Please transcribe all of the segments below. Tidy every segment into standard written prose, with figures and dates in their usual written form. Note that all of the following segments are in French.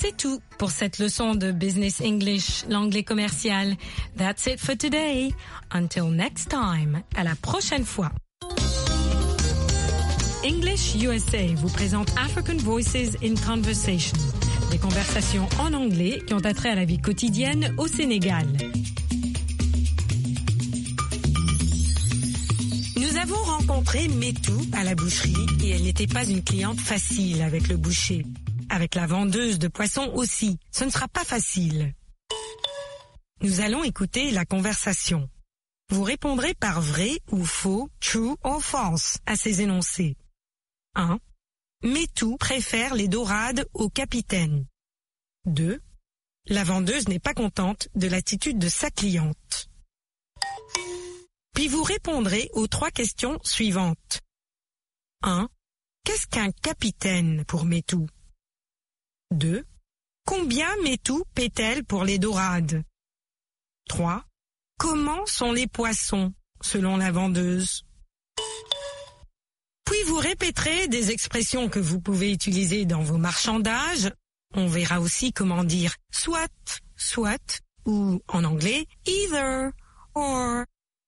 C'est tout pour cette leçon de Business English, l'anglais commercial. That's it for today. Until next time. À la prochaine fois. English USA vous présente African Voices in Conversation. Des conversations en anglais qui ont attrait à la vie quotidienne au Sénégal. Nous avons rencontré Métou à la boucherie et elle n'était pas une cliente facile avec le boucher. Avec la vendeuse de poissons aussi, ce ne sera pas facile. Nous allons écouter la conversation. Vous répondrez par vrai ou faux, true or false, à ces énoncés. 1. Métou préfère les dorades au capitaine. 2. La vendeuse n'est pas contente de l'attitude de sa cliente. Puis vous répondrez aux 3 questions suivantes. 1. Qu'est-ce qu'un capitaine pour Métou? 2. Combien Métou paie-t-elle pour les dorades? 3. Comment sont les poissons, selon la vendeuse? Puis vous répéterez des expressions que vous pouvez utiliser dans vos marchandages. On verra aussi comment dire soit, soit, ou en anglais either, or.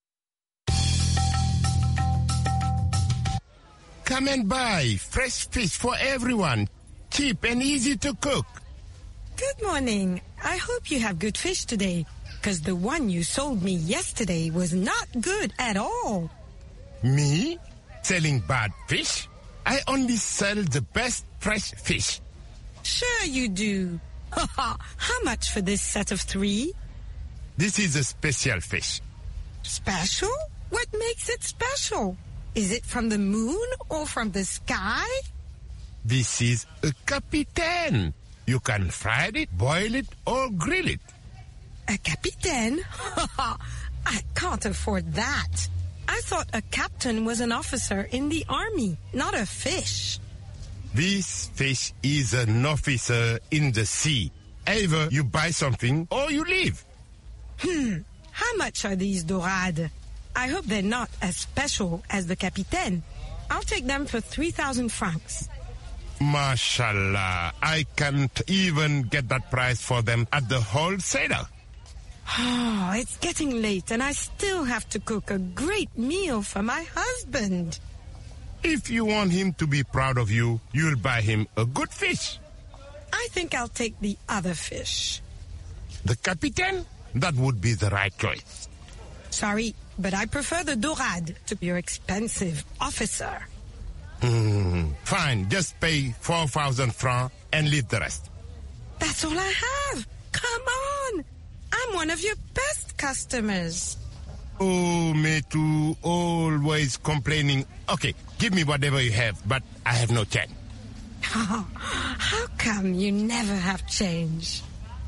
Come and buy fresh fish for everyone. Cheap and easy to cook. Good morning. I hope you have good fish today, because the one you sold me yesterday was not good at all. Me? Selling bad fish? I only sell the best fresh fish. Sure you do. How much for this set of 3? This is a special fish. Special? What makes it special? Is it from the moon or from the sky? This is a capitaine. You can fry it, boil it, or grill it. A capitaine? I can't afford that. I thought a captain was an officer in the army, not a fish. This fish is an officer in the sea. Either you buy something or you leave. How much are these dorades? I hope they're not as special as the capitaine. I'll take them for 3,000 francs. Mashallah, I can't even get that price for them at the wholesaler. Oh, it's getting late and I still have to cook a great meal for my husband. If you want him to be proud of you, you'll buy him a good fish. I think I'll take the other fish. The capitaine? That would be the right choice. Sorry, but I prefer the dorade to your expensive officer. Fine, just pay 4,000 francs and leave the rest. That's all I have. Come on. I'm one of your best customers. Oh, Métou, always complaining. Okay, give me whatever you have, but I have no change. Oh, how come you never have change?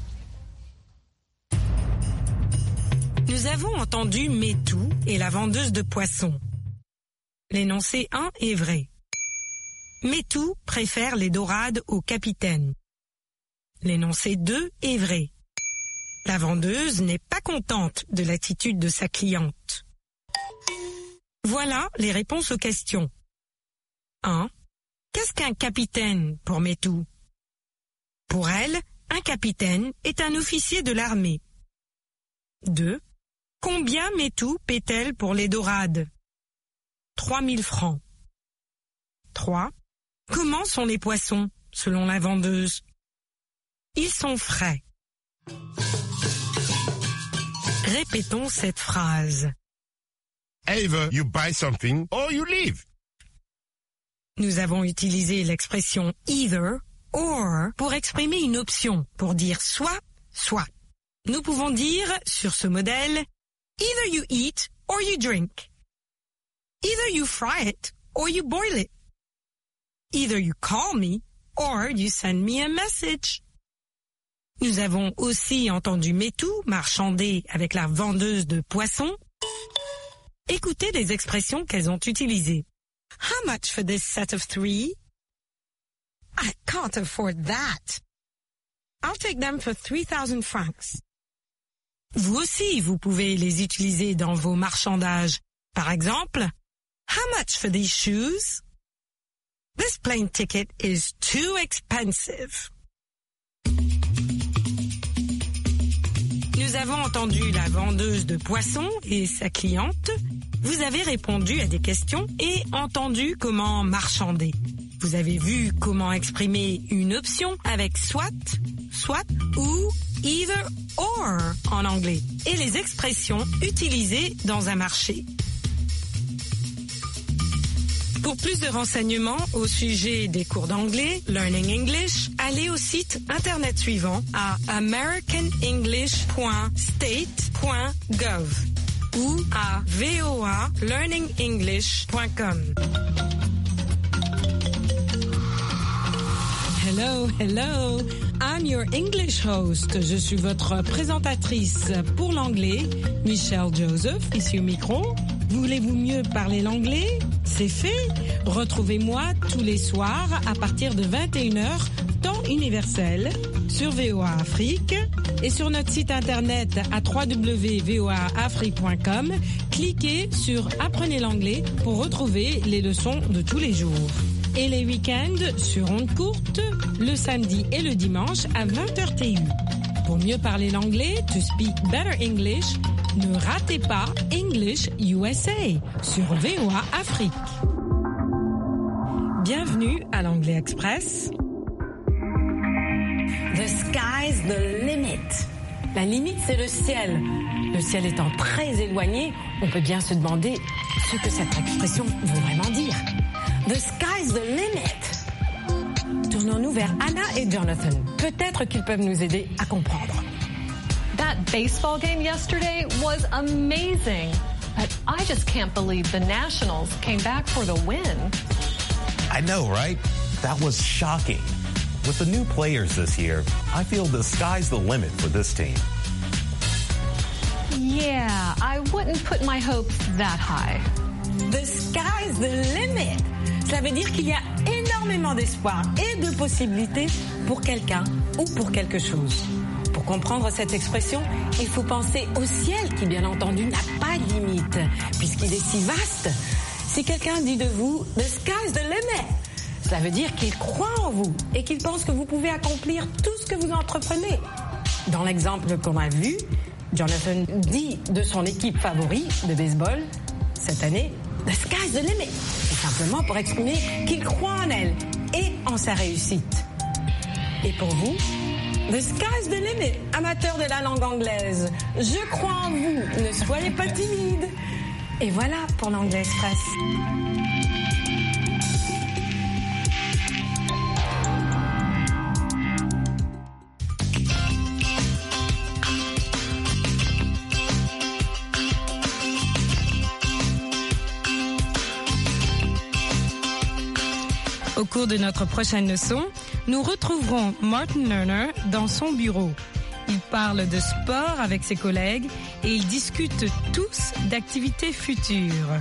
Nous avons entendu Métou et la vendeuse de poissons. L'énoncé 1 est vrai. Métou préfère les dorades au capitaine. L'énoncé 2 est vrai. La vendeuse n'est pas contente de l'attitude de sa cliente. Voilà les réponses aux questions. 1. Qu'est-ce qu'un capitaine pour Métou? Pour elle, un capitaine est un officier de l'armée. 2. Combien Métou paie-t-elle pour les dorades? 3 000 francs. 3. Comment sont les poissons, selon la vendeuse? Ils sont frais. Répétons cette phrase. Either you buy something or you leave. Nous avons utilisé l'expression either, or pour exprimer une option, pour dire soit, soit. Nous pouvons dire, sur ce modèle, either you eat or you drink. Either you fry it or you boil it. Either you call me or you send me a message. Nous avons aussi entendu Métou marchander avec la vendeuse de poissons. Écoutez les expressions qu'elles ont utilisées. How much for this set of 3? I can't afford that. I'll take them for 3,000 francs. Vous aussi, vous pouvez les utiliser dans vos marchandages. Par exemple, how much for these shoes? This plane ticket is too expensive. Nous avons entendu la vendeuse de poissons et sa cliente. Vous avez répondu à des questions et entendu comment marchander. Vous avez vu comment exprimer une option avec soit ou either or en anglais et les expressions utilisées dans un marché. Pour plus de renseignements au sujet des cours d'anglais, Learning English, allez au site internet suivant à americanenglish.state.gov ou à voalearningenglish.com. Hello, I'm your English host. Je suis votre présentatrice pour l'anglais, Michelle Joseph, ici au micro. Voulez-vous mieux parler l'anglais? C'est fait. Retrouvez-moi tous les soirs à partir de 21h, temps universel, sur VOA Afrique et sur notre site internet à www.voaafrique.com. Cliquez sur Apprenez l'anglais pour retrouver les leçons de tous les jours. Et les week-ends sur ondes courtes, le samedi et le dimanche à 20h TU. Pour mieux parler l'anglais, to speak better English, ne ratez pas English USA sur VOA Afrique. Bienvenue à l'Anglais Express. The sky's the limit. La limite, c'est le ciel. Le ciel étant très éloigné, on peut bien se demander ce que cette expression veut vraiment dire. The sky's the limit. Tournons-nous vers Anna et Jonathan. Peut-être qu'ils peuvent nous aider à comprendre. That baseball game yesterday was amazing. But I just can't believe the Nationals came back for the win. I know, right? That was shocking. With the new players this year, I feel the sky's the limit for this team. Yeah, I wouldn't put my hopes that high. The sky's the limit. Cela veut dire qu'il y a énormément d'espoir et de possibilités pour quelqu'un ou pour quelque chose. Pour comprendre cette expression, il faut penser au ciel qui, bien entendu, n'a pas de limite, puisqu'il est si vaste. Si quelqu'un dit de vous « The sky's the limit », cela veut dire qu'il croit en vous et qu'il pense que vous pouvez accomplir tout ce que vous entreprenez. Dans l'exemple qu'on a vu, Jonathan dit de son équipe favorite de baseball, cette année, « The sky's the limit », tout simplement pour exprimer qu'il croit en elle et en sa réussite. Et pour vous, The sky's the limit, amateur de la langue anglaise. Je crois en vous, ne soyez pas timide. Et voilà pour l'Anglais Express. Au cours de notre prochaine leçon, nous retrouverons Martin Lerner dans son bureau. Il parle de sport avec ses collègues et ils discutent tous d'activités futures.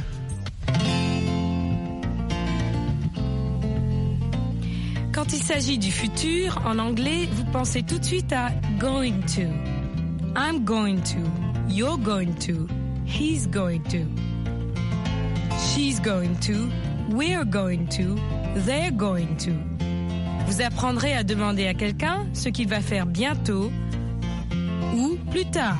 Quand il s'agit du futur, en anglais, vous pensez tout de suite à going to. I'm going to. You're going to. He's going to. She's going to. We're going to. They're going to. Vous apprendrez à demander à quelqu'un ce qu'il va faire bientôt ou plus tard.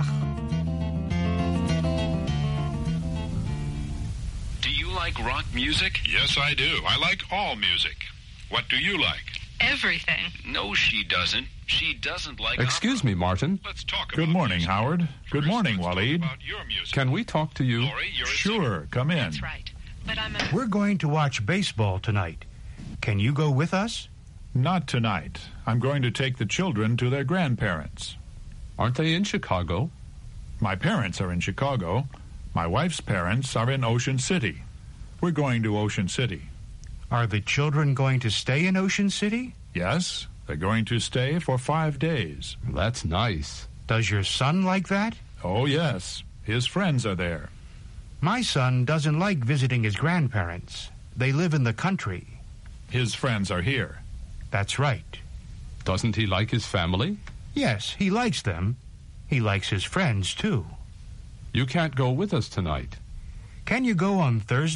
Do you like rock music? Yes, I do. I like all music. What do you like? Everything. No, she doesn't. She doesn't like Excuse opera. me, Martin. Let's talk about Good morning, music. Howard. Good Chris, morning, let's talk Waleed. about your music. Can we talk to you? Lori, you're a singer. Sure, come in. That's right. But I'm a... We're going to watch baseball tonight. Can you go with us? Not tonight. I'm going to take the children to their grandparents. Aren't they in Chicago? My parents are in Chicago. My wife's parents are in Ocean City. We're going to Ocean City. Are the children going to stay in Ocean City? Yes, they're going to stay for 5 days. That's nice. Does your son like that? Oh, yes. His friends are there. My son doesn't like visiting his grandparents. They live in the country. His friends are here. That's right. Doesn't he like his family? Yes, he likes them. He likes his friends, too. You can't go with us tonight. Can you go on Thursday?